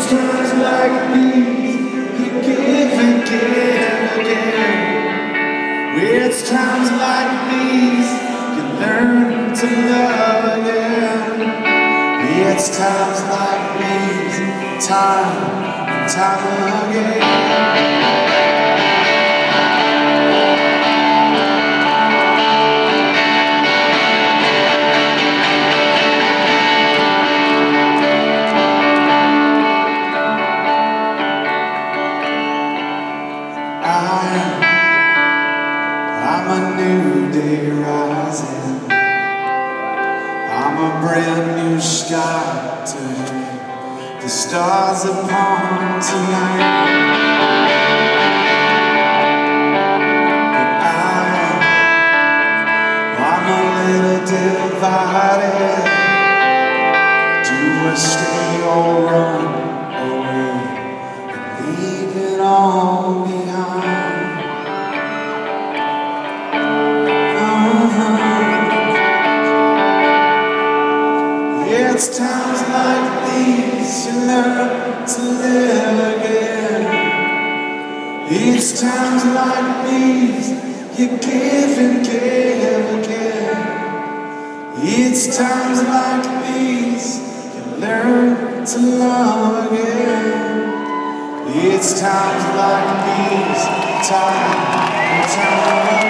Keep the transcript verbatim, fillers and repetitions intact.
times like these you give and give again. It's times like these you learn to love again. It's times like these, time and time again. I'm a new day rising. I'm a brand new sky to the stars upon tonight. But I, I'm a little divided. Do I stay or run away and leave it all behind? It's times like these you learn to live again. It's times like these you give and give again. It's times like these you learn to love again. It's times like these, time and time again.